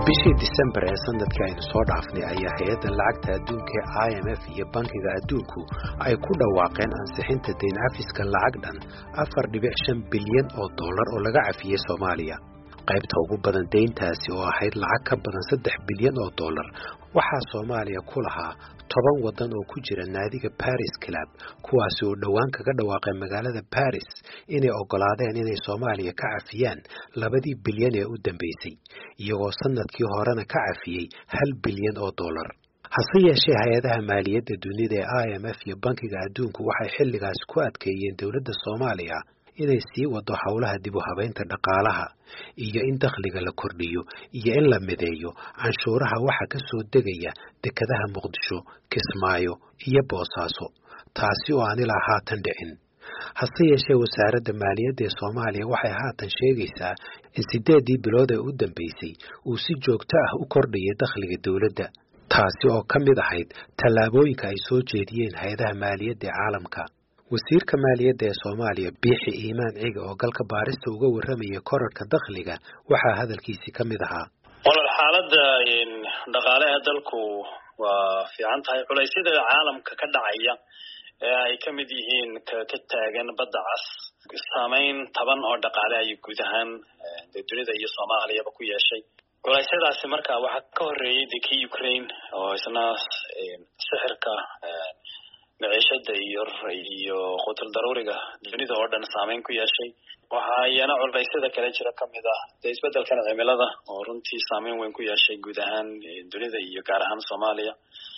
bishii December ee sanadkii aynu soo dhaafnay ayaa hay'adda lacagta adduunka ee IMF iyo bankiga adduunku ay ku dhawaaqeen ansixinta deyn cafiska lacag dhan 4.5 bilyan oo dollar oo laga cafiyay Soomaaliya. qaybta ugu badan deyntaasi oo ahayd lacag ka badan 3 bilyan oo dollar waxaa Soomaaliya ku lahaa 10 wadan oo ku jira naadiga Paris Club kuwaas oo dhawaan kaga dhawaaqay magaalada Paris inay ogolaadeen inay Soomaaliya ka cafiyaan 2 bilyan ee u dambeysay iyagoo sanadkii horena ka cafiyay 1 bilyan oo dollar. hase yeeshee hay'adaha maaliyadda dunida ee IMF iyo bankiga adduunku waxay xilligaas ku adkeeyeen dawladda Soomaaliya inay sii wado hawlaha dib u habeynta dhaqaalaha iyo in dakhliga la kordhiyo iyo in la mideeyo canshuuraha waxa ka soo degaya dekedaha Muqdisho, Kismaayo iyo Boosaaso taasi oo aan ilaa haatan dhicin. hase yeeshee wasaaradda maaliyadda ee Soomaaliya waxay haatan sheegaysaa in 8 bilood ee u dambeysay uu si joogto ah u kordhiyay dakhliga dawladda taasi oo ka mid ahayd tallaabooyinka ay soo jeediyeen hay'adaha maaliyadda ee caalamka. wasiirka maaliyadda ee Soomaaliya Biixi Iimaan Ciga oo galka baarista uga warramaya kororka dakhliga waxaa hadalkiisii ka mid ahaa walaal xaaladda dhaqaalaha dalku waa fiican tahay culaysyada caalamka ka dhacaya ee ay ka mid yihiin ka taagan badda cas saameyn taban oo dhaqaale ay guud ahaan dunida iyo Soomaaliyaba ku yeeshay. culaysyadaasi markaa waxaa ka horreeyay dalkii Ukraine oo isna sixirka maciishada iyo qutul daruuriga dunida oo dhan saameyn ku yeeshay. waxaa iyana culaysyada kale jira kamid ah isbeddelka cimilada oo runtii saameyn weyn ku yeeshay guud ahaan dunida iyo gaar ahaan Soomaaliya.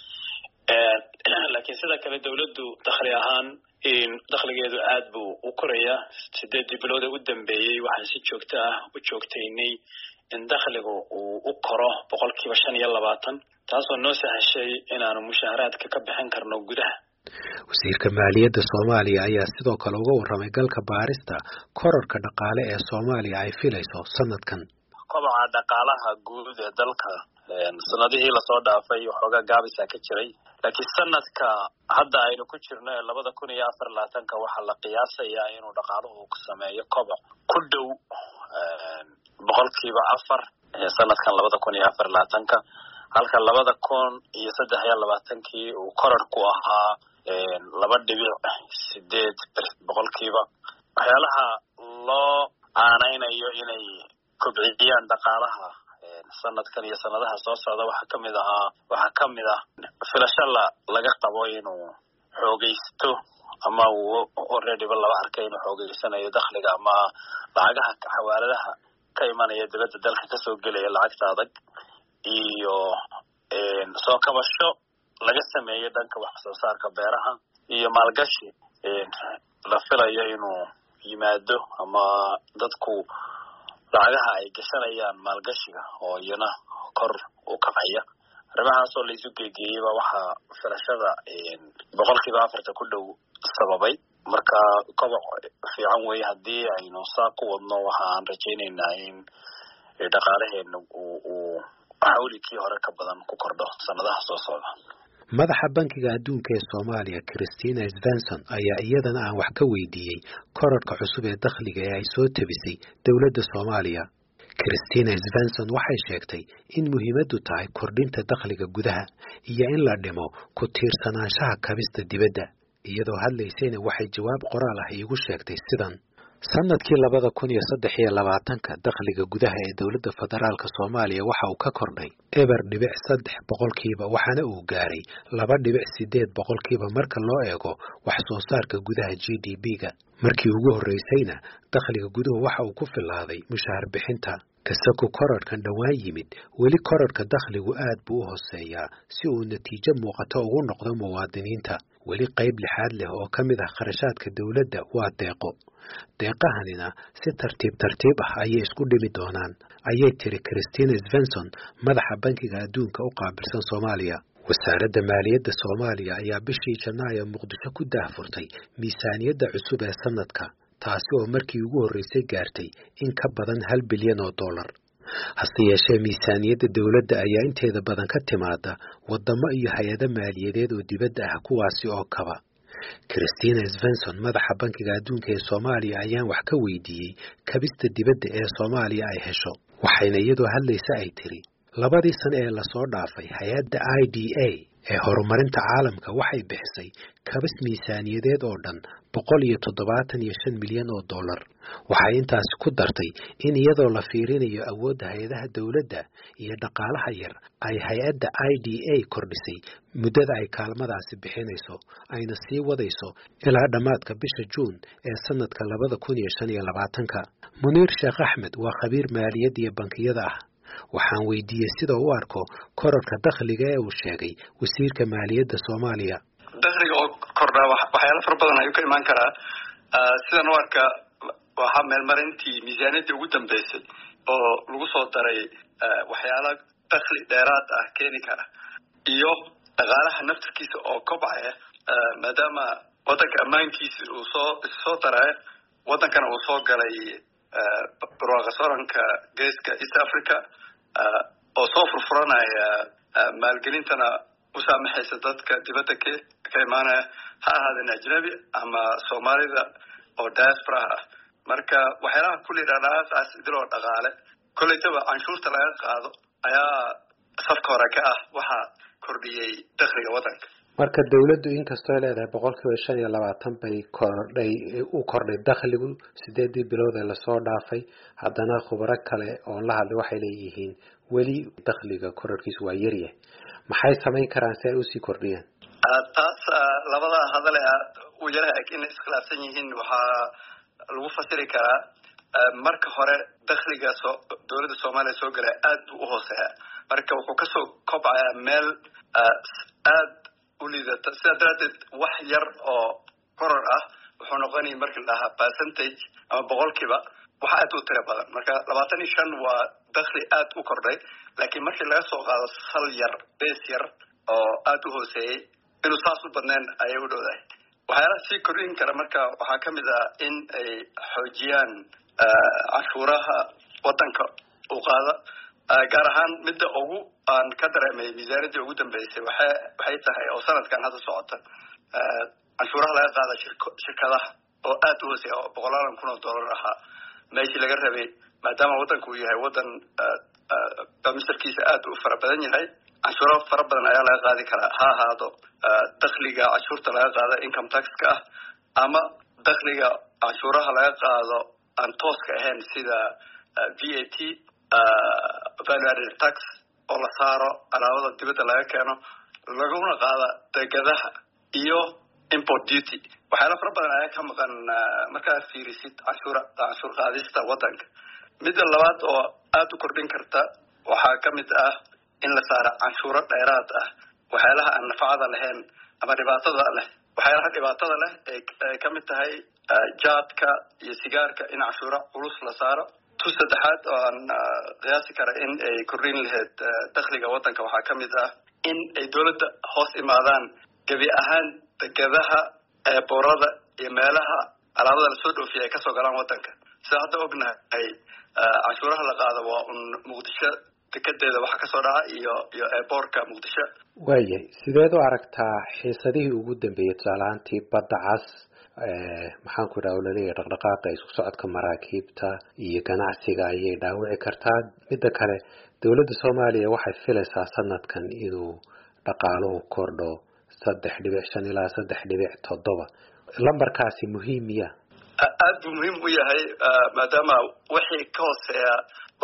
laakiin sida kale dawladdu dakhli ahaan dakhligeedu aad buu u korayaa 8 bilood u dambeeyay waxaan si joogto ah u joogtaynay in dakhligu uu u koro 25% taasoo noo sahashay inaanu mushaaraadka ka bixin karno gudaha. wasiirka maaliyadda Soomaaliya ayaa sidoo kale uga warramay galka baarista kororka dhaqaale ee Soomaaliya ay filayso sanadkan. kobaca dhaqaalaha guud ee dalka sanadihii la soo dhaafay waxoogaa gaabisa ka jiray laakiin sanadka hadda aynu ku jirno 2024 waxaa la qiyaasayaa inuu dhaqaaluhu ku sameeyo koboc ku dhow 4% sanadkan 2024 halka 2023 uu koror ku ahaa 2.8%. waxyaalaha loo aanaynayo inay kobciyaan dhaqaalaha sanadkan iyo sanadaha soo socda waxaa kamid ah filasho laga qabo inuu xoogaysto ama uu already laba arkay inuu xoogaysanayo dakhliga ama lacagaha xawaaladaha ka imanaya dibadda dalka kasoo gelaya lacagta adag iyo soo kabasho laga sameeyo dhanka wax soo saarka beeraha iyo maalgashi la filayo inuu yimaado ama dadku lacagaha ay gashanayaan maalgashiga oo iyana kor u kacaya. arrimahaas oo la isu geeyayba waxaa filashada 4% ku dhow sababay. marka koboc fiican weey haddii aynu saa ku wadno waxaan rajaynaynaa in dhaqaalaheena uu xawlikii hore ka badan ku kordho sanadaha soo socda. madaxa bankiga adduunka ee Soomaaliya Christina Svensson ayaa iyadana aan wax ka weydiiyay kororka cusub ee dakhliga ee ay soo tabisay dawladda Soomaaliya. Christina Svensson waxay sheegtay in muhiimadu tahay kordhinta dakhliga gudaha iyo in la dhimo ku tiirsanaanshaha kabista dibadda. iyadoo hadlaysayna waxay jawaab qoraal ah igu sheegtay sidan: sanadkii 2023 dakhliga gudaha ee dawladda federaalka Soomaaliya waxa uu ka kordhay 0.3% waxaana uu gaaray 2.8% marka loo eego wax soo saarka gudaha GDP-ga. markii ugu horeysayna dakhliga guduhu waxa uu ku filaaday mushaar bixinta. kasaku kororkan dhawaan yimid weli kororka dakhligu aad buu u hooseeyaa si uu natiijo muuqato ugu noqdo muwaadiniinta. weli qayb lixaad leh oo ka mid ah kharashaadka dawladda waa deeqo. deeqahanina si tartiib ah ayay isku dhimi doonaan ayay tiri Christina Svensson madaxa bankiga adduunka u qaabilsan Soomaaliya. wasaaradda maaliyadda Soomaaliya ayaa bishii Janaayo Muqdisho ku daahfurtay miisaaniyadda cusub ee sanadka taasi oo markii ugu horeysay gaartay in ka badan 1 bilyan oo dollar. hase yeeshee miisaaniyadda dawladda ayaa inteeda badan ka timaada wadamo iyo hay'ado maaliyadeed oo dibadda ah kuwaasi oo kaba. Christina Svensson madaxa bankiga adduunka ee Soomaaliya ayaan wax ka weydiiyay kabista dibadda ee Soomaaliya ay hesho. waxayna iyadoo hadlaysa ay tiri labadii sano ee lasoo dhaafay hay-adda IDA ee horumarinta caalamka waxay bixisay kabis miisaaniyadeed oo dhan $175 milyan oo dollar. Waxay intaasi ku dartay in iyadoo la fiirinayo awoodda hay-adaha dawladda iyo dhaqaalaha yar ay hay-adda IDA kordhisay muddada ay kaalmadaasi bixinayso, ayna sii wadayso ilaa dhammaadka bisha Juun ee sanadka 2025. Muniir Sheekh Axmed waa khabiir maaliyad iyo bankiyada ah. waxaan weydiiyey sida uu arko kororka dakhliga ee uu sheegay wasiirka maaliyadda Soomaaliya. dakhliga oo kordha waxyaalo fara badan ayuu ka imaan karaa. sidan u arka waxa meelmarintii miisaaniyadda ugu dambeysay oo lagu soo daray waxyaalo dakhli dheeraad ah keeni kara iyo dhaqaalaha naftirkiisa oo kobcaya maadaama wadanka ammaankiisa uu soo daray wadankana uu soo galay barwaaqo geeska East Africa oo soo furfuranaya maalgelintana u saamaxaysa dadka dibadda ka imaanaya ha ahaadeen ajnabi ama Soomaalida oo diaspora ah. marka waxyaalaha kulli dhaqaalahaas idiloo dhaqaale kollaytaba canshuurta laga qaado ayaa safka hore ka ah waxa kordhiyay dakhliga wadanka. marka dawladdu inkastoo ay leedahay 25% bay kordhay dakhligu 8 bilood ee la soo dhaafay, haddana khubaro kale oo la hadlay waxay leeyihiin weli dakhliga kororkiisu waa yar yahay. maxay samayn karaan si ay u sii kordhiyaan? taas labada hadal u yarahay in iskhilaafsan yihiin waxaa lagu fasiri karaa marka hore dakhliga dawladda Soomaaliya soo galay aad u hooseeya, marka wuxuu ka soo kobcayaa meel aad u liidata. sidaa daraadeed wax yar oo koror ah wuxuu noqonaya markii la dhahaa percentage ama boqolkiiba waxa aad u tiro badan. marka 25 waa dakhli aad u kordhay, laakiin markii laga soo qaado sal yar base yar oo aad u hooseeyay inuu saas u badneen ayay u dhowdahay. waxyaalaha sii kordhin kara marka waxaa ka mid ah in ay xoojiyaan canshuuraha wadanka u qaada, gaar ahaan midda ugu aan ka dareemay miisaaniyadda ugu dambeysay waxay tahay oo sanadkan hadda socota canshuuraha laga qaada shirkadaha oo aad u hooseeya oo $100,000 ahaa meeshii laga rabay, maadaama wadanku uu yahay wadan bamisarkiisa aad u fara badan yahay. canshuuro fara badan ayaa laga qaadi karaa, ha ahaado dakhliga canshuurta laga qaado income tax-ka ah ama dakhliga canshuuraha laga qaado aan tooska ahayn sida VAT value added tax oo la saaro alaabada dibadda laga keeno laguna qaada degadaha iyo import duty. waxyaalo fara badan ayaa ka maqan markaad fiirisid canshuur qaadista wadanka. midda labaad oo aad u kordhin karta waxaa ka mid ah in la saaro canshuuro dheeraad ah waxyaalaha aan nafacada lahayn ama dhibaatada leh. waxyaalaha dhibaatada leh ay ka mid tahay jaadka iyo sigaarka in canshuuro culus la saaro. saddexaad oo aan qiyaasi kara in ay kordhin lahayd dakhliga wadanka waxaa ka mid ah in ay dawladda hoos imaadaan gebi ahaan degadaha boorada iyo meelaha alaabada lasoo dhoofiya ay kasoo galaan wadanka. sida hadda ognahay canshuuraha la qaado waa Muqdisho dekedeeda waxa kasoo dhaca iyo airportka Muqdisho. waayahay, sideed u aragtaa xiisadihii ugu dambeeyay tusaalaantii badda cas maxaan ku dhaha laleeyahay dhaqdhaqaaqa isku socodka maraakiibta iyo ganacsiga ayay dhaawici kartaa? midda kale dawladda Soomaaliya waxay filaysaa sanadkan inuu dhaqaaluhu kordho 3.5 ilaa 3.7. lambarkaasi muhiimiya aad buu muhiim u yahay maadaama wixii ka hooseeya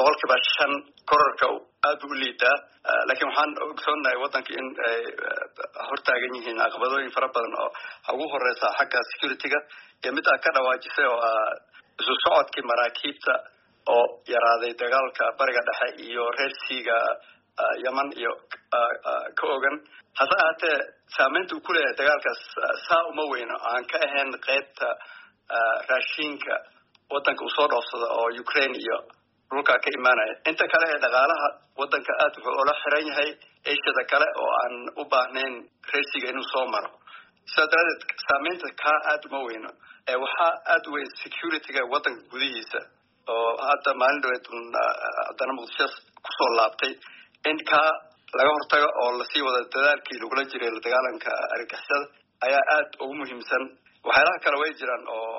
5% kororka aad u liidaa. laakiin waxaan ogsoonahay wadanka in ay hortaagan yihiin caqabadooyin fara badan oo ugu horeysa xagga security-ga iyo mid ka dhawaajisay oo isu socodkii maraakiibta oo yaraaday dagaalka bariga dhexe iyo Red Sea-ga Yemen iyo ka ogan. hase ahaatee saameynta uu ku leeyahay dagaalkaas saa uma weyno aan ka ahayn qaybta raashinka wadanka uu soo dhoofsado oo Ukraine iyo dhulka ka imaanaya. inta kale ee dhaqaalaha wadanka aad wuxuu ula xiran yahay Asia kale oo aan u baahnayn Red Sea-ga inuu soo maro. sidaa daraadeed saameynta ka aad uma weyno waxaa aad u weyn security-ga wadanka gudihiisa oo hadda maalin dhaweed haddana Muqdisho kusoo laabtay in laga hortago oo lasii wada dadaalkii lagula jiray la dagaalanka argagixisada ayaa aad ugu muhiimsan. waxyaalaha kale way jiraan oo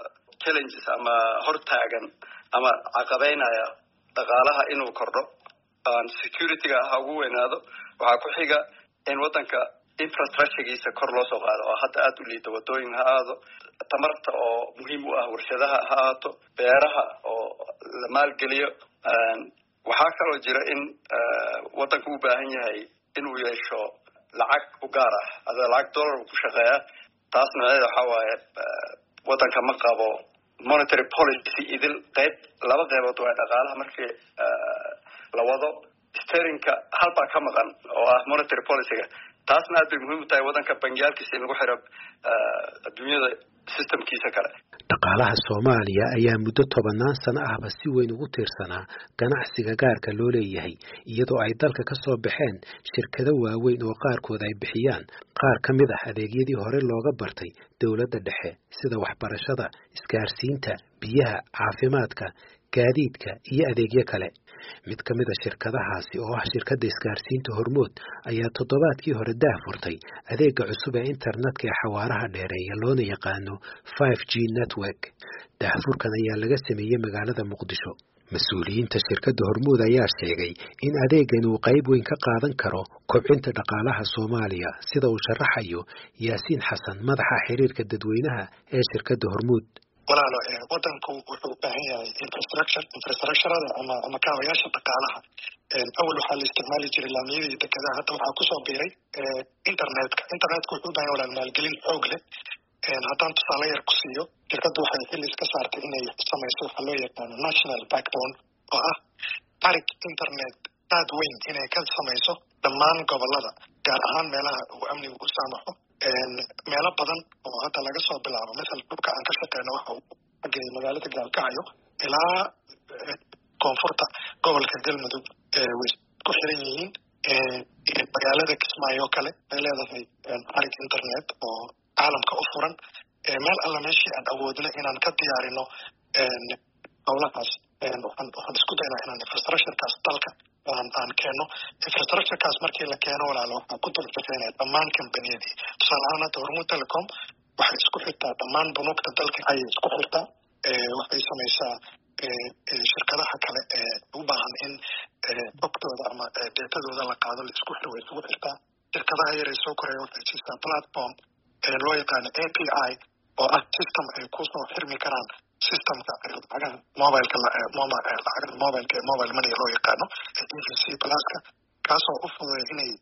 challenges ama hortaagan ama caqabeynaya dhaqaalaha inuu kordho. security-ga ha ugu weynaado waxaa ku xiga in wadanka infrastructure-giisa kor loo soo qaado oo hadda aada u liida wadooyin ha aado tamarta oo muhiim u ah warshadaha ha ahaato beeraha oo la maalgeliyo waxaa kaloo jira in wadanka u baahan yahay inuu yeesho lacag u gaar ah ada lacag dollar ku shaqeeya taas nooceeda waxaa waaye wadanka ma qabo monetary policy idil laba qaybood waa dhaqaalaha markii la wado steerinka halbaa ka maqan oo ah monetary policyga taasna aad bay muhiim u tahay wadanka bangiyaalkiisa in lagu xiro adduunyada systemkiisa kale dhaqaalaha Soomaaliya ayaa muddo 10 sano ahba si weyn ugu tiirsanaa ganacsiga gaarka loo leeyahay iyadoo ay dalka ka soo baxeen shirkado waaweyn oo qaarkood ay bixiyaan qaar ka mid ah adeegyadii hore looga bartay dawladda dhexe sida waxbarashada, isgaarsiinta, biyaha, caafimaadka, gaadiidka iyo adeegyo kale. mid ka mid ah shirkadahaasi oo ah shirkadda isgaarsiinta Hormuud ayaa toddobaadkii hore daahfurtay adeegga cusub ee internetka ee xawaaraha dheereeya loona yaqaano 5G network. Daahfurkan ayaa laga sameeyay magaalada Muqdisho. Mas'uuliyiinta shirkadda Hormuud ayaa sheegay in adeeggan uu qayb weyn ka qaadan karo kobcinta dhaqaalaha Soomaaliya sida uu sharaxayo Yaasiin Xasan madaxa xiriirka dadweynaha ee shirkadda Hormuud. walaalo wadanku wuxuu u baahan yahay infrastructure ama kaabayaasha dhaqaalaha awal waxaa la isticmaali jiray laamiyada dekedaha hadda waxaa kusoo biiray internetka wuxuu u baahan yahay walaal maalgelin xoog leh haddaan tusaale yar ku siiyo shirkaddu waxay xilli iska saartay inay samayso waxaa loo yaqaano national backbone oo ah tarik internet aad weyn inay ka samayso dhammaan gobolada gaar ahaan meelaha uu amnigu u saamaxo meelo badan oo hadda laga soo bilaabo masal dhulka aan ka shaqeyno waxa uu xagay magaalada Gaalkacyo ilaa koonfurta gobolka Galmudug way ku xiran yihiin magaalada Kismaayo kale ay leedahay tarik internet oo caalamka u furan meel alla meeshii aan awoodno inaan ka diyaarino howlahaas waxaan isku daynaa inaan infrastructurekaas dalka aan keeno infrastructurekaas markii la keeno walaalo waxaa ku dul shaqeynaya dhammaan kambaniyadii tusaale ahaan hadda Hormuud Telecom waxay isku xirtaa dhammaan bunuugta dalka ayay isku xirtaa waxay samaysaa shirkadaha kale u baahan in xogtooda ama deetadooda la qaado la isku xiro way isugu xirtaa shirkadaha yar ee soo koraya waxay siistaa platform loo yaqaano API oo ah system ay kusoo xirmi karaan systemka lacagaha mobileka lacagaha mobileka ee mobile money loo yaqaano EVC pluska kaasoo u fududeeya inay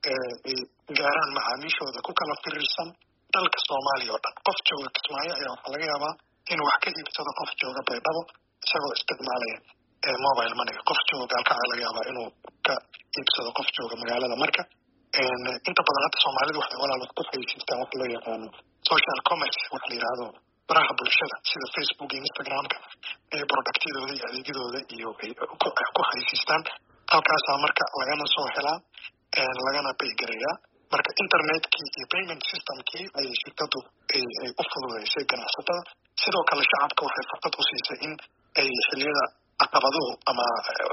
gaaraan macaamiishooda ku kala firirsan dalka Soomaaliya oo dhan qof jooga Kismaayo ayaa waxaa laga yaabaa inuu wax ka iibsado qof jooga Baydhabo isagoo isticmaalaya mobile money qof jooga Gaalkacyo laga yaabaa inuu ka iibsado qof jooga magaalada marka inta badan hadda Soomaalidu waxay walaal ku xayeysiistaan wax loo yaqaano social commerce wax la yiraahdo baraha bulshada sida Facebook iyo Instagram-ka productidooda iyo adeegyadooda iyo ku xayeysiistaan halkaasaa marka lagana soo helaa lagana paygareeyaa marka internetkii iyo payment systemkii ay shirkadu ay u fududeysay ganacsatada sidoo kale shacabka waxay fursad u siisay in ay xilliyada caqabaduhu ama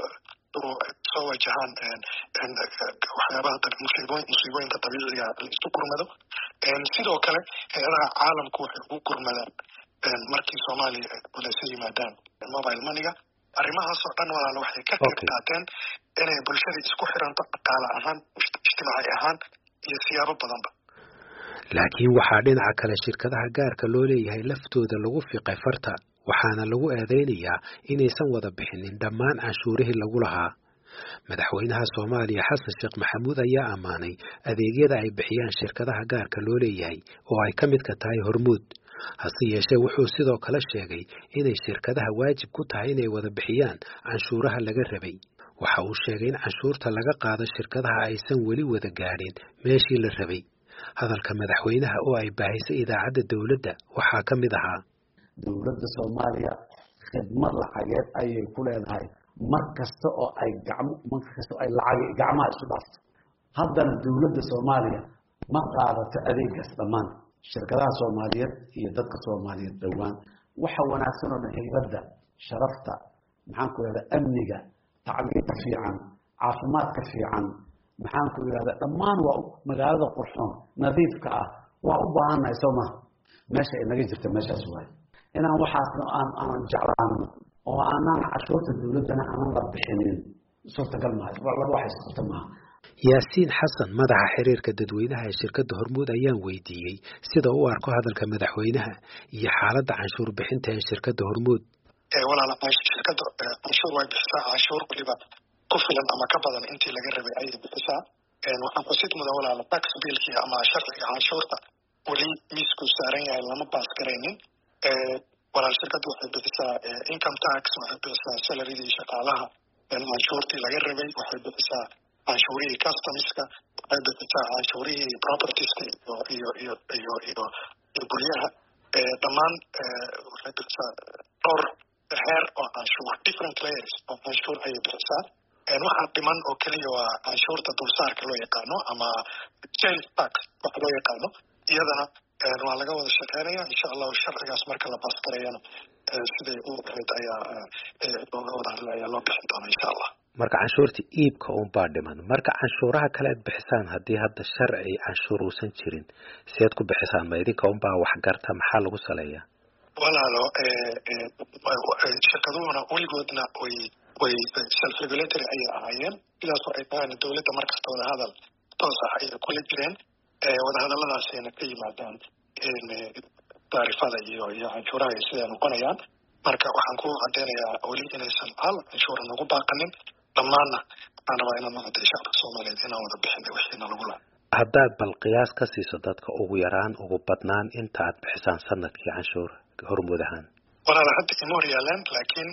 soo wajahaan waxyaabaha musiibooyinka dabiiciga la isu gurmado sidoo kale hay'adaha caalamku waxay ugu gurmadaan markii Soomaaliya ay yimaadaan mobile money-ga arrimahaas oo dhan walaal waxay ka qayb qaateen inay bulshada isku xiranto dhaqaale ahaan ijtimaaci ahaan iyo siyaabo badanba laakiin waxaa dhinaca kale shirkadaha gaarka loo leeyahay laftooda lagu fiiqay farta waxaana lagu eedeynayaa inaysan wada bixinin dhammaan canshuurihii lagu lahaa madaxweynaha Soomaaliya Xasan Sheekh Maxamuud ayaa amaanay adeegyada ay bixiyaan shirkadaha gaarka loo leeyahay oo ay ka mid ka tahay Hormuud hase yeeshee wuxuu sidoo kale sheegay inay shirkadaha waajib ku tahay inay wada bixiyaan canshuuraha laga rabay waxa uu sheegay in canshuurta laga qaado shirkadaha aysan weli wada gaadhin meeshii la rabay hadalka madaxweynaha oo ay baahisay idaacadda dawladda waxaa ka mid ahaa dawladda Soomaaliya khidmad lacageed ayay ku leedahay markasta oo ay lacag gacmaha isu dhaafto haddana dawladda Soomaaliya ma qaadato adeegaas dhammaan shirkadaha Soomaaliyeed iyo dadka Soomaaliyeed dhawaan waxa wanaagsan oo haybadda sharafta maxaan ku yiraahdaa amniga tacliinta fiican caafimaadka fiican maxaan ku yiraahdaa dhammaan waa magaalada qurxoon nadiifka ah waa u baahanahay Soomaa meesha inaga jirta meeshaas waay inaan waxaasna aan jeclaano oo aanan cashuurta dawladana aan la bixinin suurtagal maaha laba wax isqabta maaha yaasiin xasan madaxa xiriirka dadweynaha ee shirkadda Hormuud ayaan weydiiyey sida uu arko hadalka madaxweynaha iyo xaaladda canshuur bixinta ee shirkadda Hormuud walaal shirkadda canshuur way bixisaa canshuur waliba ku filan ama ka badan intii laga rabay ay bixisaa waxaan xusid mudan walaal tax bill-kii ama sharciga canshuurta wali miisku saaran yahay lama baas garaynin walaal shirkaddu waxay bixisaa income tax waxay bixisaa salaryadii shaqaalaha canshuurtii laga rabay waxay bixisaa canshuurihii customska waxay bixisaa canshuurihii propertieska iyo guryaha dhammaan waxay bixisaa dhowr heer oo canshuur different layers oo canshuur ayay bixisaa waxaa dhiman oo keliya waa canshuurta dulsaarka loo yaqaano ama sales tax waxa loo yaqaano iyadana waa laga wada shaqeynaya insha allahu sharcigaas marka la baasgarayana siday u ahayd ayaa looga wada hadla ayaa loo bixin doona insha allah marka canshuurta iibka unbaa dhiman marka canshuuraha kale aad bixisaan haddii hadda sharci canshuur uusan jirin sideed ku bixisaan ma idinka unbaa wax garta maxaa lagu saleeyaa walaalo shirkaduhuna weligoodna way self regulatory ayay ahaayeen sidaasoo ay tahaan dowladda markasta wadahadal toos ah ayay kula jireen wadahadalladaasayna ka yimaadaan taarifada iyo canshuuraha ay siday noqonayaan marka waxaan ku cadeynayaa weli inaysan hal canshuura nagu baaqanin dhammaanna waxaan rabaa inaan macday shacabka soomaaliyeed inaan wada bixinay wixiina lagu laha haddaad bal qiyaas ka siiso dadka ugu yaraan ugu badnaan inta aad bixisaan sanadkii canshuur Hormuud ahaan walaal hadda ima hor yaalaan laakiin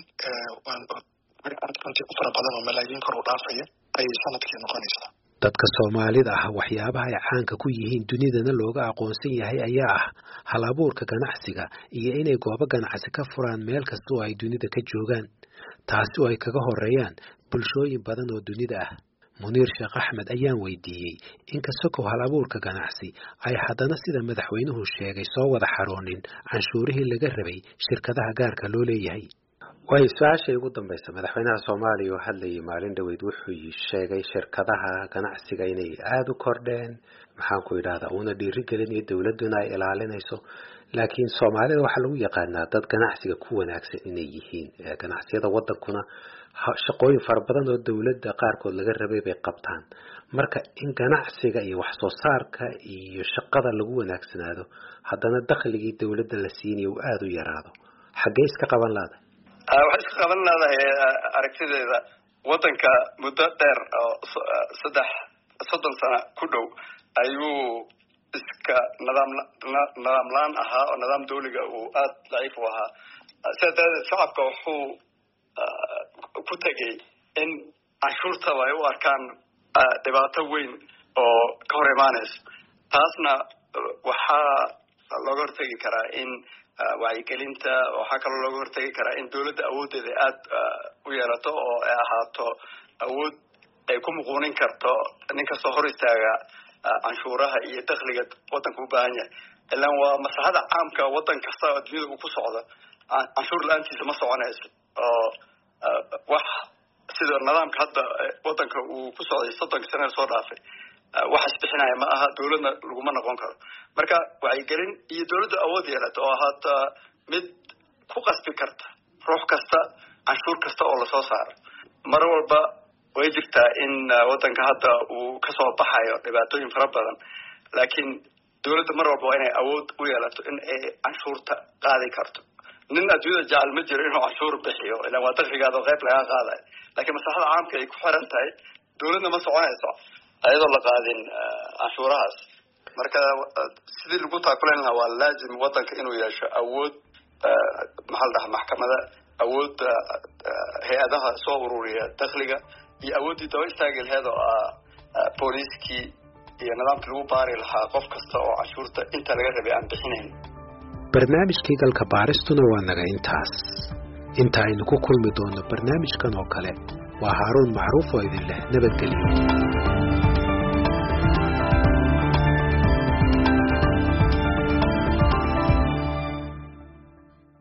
runtii u fara badan oo malaayiin kor u dhaafaya ayay sanadkii noqonaysaa dadka Soomaalida ah waxyaabaha ay caanka ku yihiin dunidana looga aqoonsan yahay ayaa ah hal-abuurka ganacsiga iyo inay goobo ganacsi ka furaan meel kasta oo ay dunida ka joogaan taasi oo ay kaga horeeyaan bulshooyin badan oo dunida ah Muniir Sheekh Axmed ayaan weydiiyey in kasoo hal-abuurka ganacsi ay haddana sida madaxweynuhu sheegay soo wada xaroonin canshuurihii laga rabay shirkadaha gaarka loo leeyahay way su'aashay ugu dambaysa madaxweynaha Soomaaliya oo hadlayay maalin dhaweyd wuxuu sheegay shirkadaha ganacsiga inay aad u kordheen maxaan ku yiraahdaa una dhiirigelinayo dawladuna ay ilaalinayso laakiin Soomaalida waxa lagu yaqaanaa dad ganacsiga ku wanaagsan inay yihiin ganacsiyada wadankuna shaqooyin fara badan oo dawladda qaarkood laga rabay bay qabtaan marka in ganacsiga iyo wax soo saarka iyo shaqada lagu wanaagsanaado haddana dakhligii dawladda la siinayo uu aad u yaraado xagee iska qaban laada waxay iska qaban laadahay aragtideeda wadanka muddo dheer oo 30 sano ku dhow ayuu iska nidaam laan ahaa oo nidaam dawliga uu aad daciif u ahaa sidaa shacabka wuxuu ku tagay in canshuurtaba ay u arkaan dhibaato weyn oo ka hor imaanayso taasna waxaa looga hortegi karaa in wacyigelinta waxaa kaloo looga hortegi karaa in dawladda awoodeeda aad u yeelato oo ay ahaato awood ay ku muquunin karto nin kastoo hor istaaga canshuuraha iyo dakhliga wadanka u baahan yahay ilaan waa maslaxada caamka wadan kasta oo dunida uu ku socdo canshuur la-aantiisa ma soconayso oo wax sida nidaamka hadda wadanka uu ku socday 30 sano soo dhaafay wax isbixinaya ma aha dawladna laguma noqon karo marka wacyigelin iyo dawladda awood yeelato oo haata mid ku qasbi karta ruux kasta canshuur kasta oo la soo saaro mar walba way jirtaa in wadanka hadda uu ka soo baxayo dhibaatooyin fara badan laakiin dawladda mar walba waa inay awood u yeelato in ay canshuurta qaadi karto nin adduunyada jecel ma jiro inuu canshuur bixiyo ilaa waa dakhligaada qayb laga qaadayo laakiin maslaxada caamka ay ku xiran tahay dawladna ma soconayso ayadoo la qaadin canshuurahaas marka sidii lagu taakulan lahaa waa laazim wadanka inuu yeesho awood maxaa la dhahaa maxkamada awood hay-adaha soo ururiya dakhliga iyo awooddii daba istaagi laheed oo booliiskii iyo nidaamkii lagu baari lahaa qof kasta oo canshuurta inta laga rabay aan bixinayn barnaamijkii galka baaristuna waa naga intaas inta aynu ku kulmi doono barnaamijkan oo kale waa Haaruun Macruuf oo idin leh nabadgelyo